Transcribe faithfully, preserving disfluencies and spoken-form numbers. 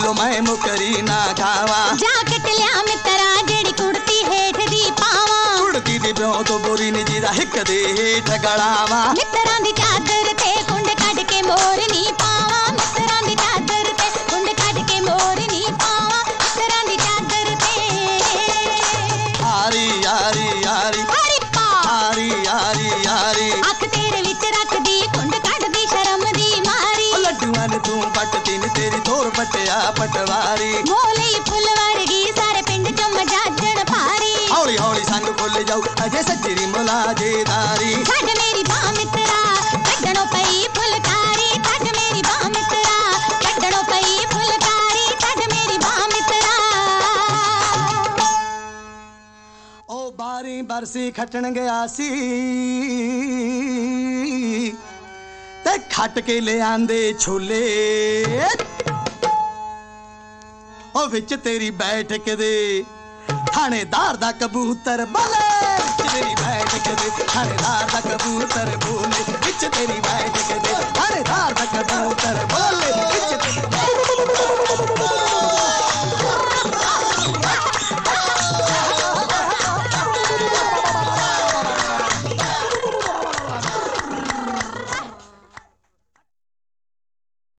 बोलो मैं मुकरी ना खावा। जा कट लिया मित्रा जेड़ी कुड़ती हेठ दी पावा। कुड़ती दी ब्यों तो बोरी ने जीरा हिक दे हेठ गड़ावा। मित्रा दी चादर ते कुंड कड के मोर नी पावा। मित्रा दी चादर ते कुंड कड के मोर नी पावा। मित्रा दी चादर ते यारी यारी यारी हरी पा यारी यारी यारी अख तेरे विच रख दी कुंड कड दी शर्म दी मारी। लड्डूआं ने तू पटती नी तेरी थोर पटिया पटवारी। मोले फुल वर्गी सारे पिंड च मजाजण भारी। हौली हौली संग खुल जाऊ अजे सजरी मुलाजेदारी। छड मेरी बाह मित्रा कड्डणो पई फुलकारी। छड मेरी बाह मित्रा कड्डणो पई फुलकारी। छड मेरी बाह मित्रा ओ बारी बरसी खटन गया सी ते खट के ले आंदे छोले। ओ विच तेरी बैठक दे थानेदार दा कबूतर बोले। विच तेरी बैठक दे थानेदार दा कबूतर बोले। विच तेरी बैठक दे थानेदार दा कबूतर बोले। विच